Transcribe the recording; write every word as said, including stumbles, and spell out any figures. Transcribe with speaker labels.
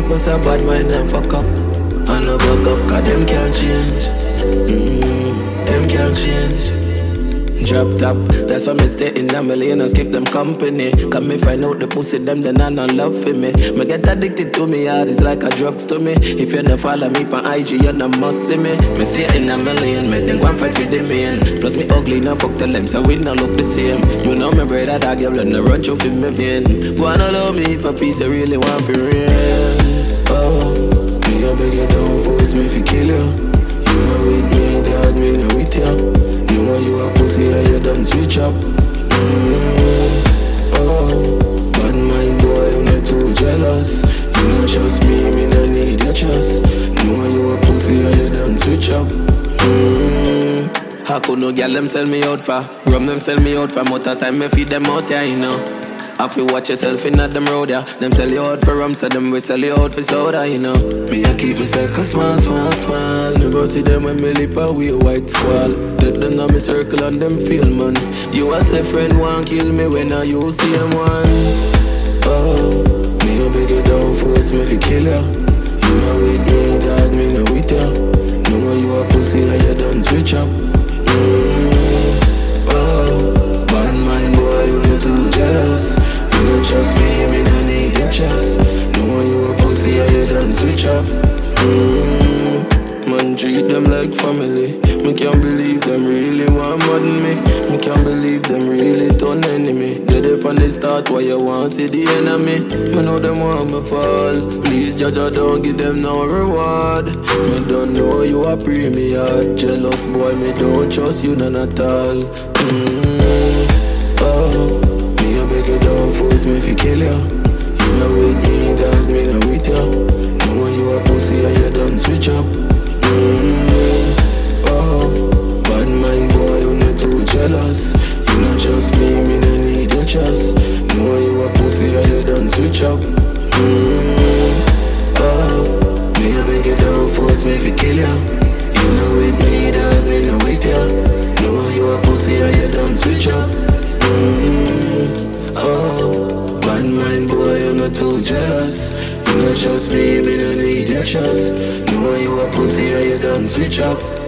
Speaker 1: Must a bad mind and fuck up. And no buck up, cause them can't change. Mm-hmm. Them can't change. Drop top, that's why me stay in the lane and skip them company. Cause me find out the pussy them, then I not love for me. Me get addicted to me, heart is like a drugs to me. If you not follow me on I G, you not must see me. Me stay in the lane, me then go and fight for the main. Plus me ugly, now fuck the them, so we not look the same. You know me brother, dog, your blood no run through for me vein. Go and allow me for peace, you really want for real. Oh, me I beg you don't force me to kill you. You know with me, dog, me no with you. You know you a pussy and you done switch up. Mm-hmm. Oh, bad mind boy, I'm not too jealous. You know trust me, me no need your trust. You know you a pussy and you done switch up. Mm-hmm. How could no girl them sell me out for? Rum them sell me out for, more time me feed them out, yeah, you know. If you watch yourself in at them road, yeah. Them sell you out for rum, so them we sell you out for soda, you know. Me I keep me circle small, small, small. Never see them when me lip away white squall. Take them down me circle and them feel, man. You as a friend want kill me when I you see them one. Oh, me I beg you don't force me to kill ya. You know with me, dog, me no with ya. Know you a pussy and you done switch up. Mm-hmm. Oh, bad man boy, you not too jealous. You don't trust me, me no need your trust. Know you a pussy and you done switch up. Mm-hmm. Man treat them like family. Me can't believe them really want modern me. Me can't believe them really turn enemy. They there from the start why you want see the enemy. Me know them want me fall. Please judge I don't give them no reward. Me don't know you a premier. Jealous boy, me don't trust you none at all. Mm-hmm. Oh, me I beg you don't force me to kill ya. You know with me, dog, me no with ya. Know you a pussy and you done switch up. Mm-hmm. Oh, bad mind boy, you not too jealous. You not trust me, me no need your trust. Know you a pussy and you done switch up. Mm-hmm. Oh, me I beg you don't force me to kill ya. You know with me, dog, me no with ya. Know you a pussy and you done switch up. Mm-hmm. Oh, bad mind boy, you not too jealous. You not trust me, me no need your trust. Know you a pussy and you done switch up.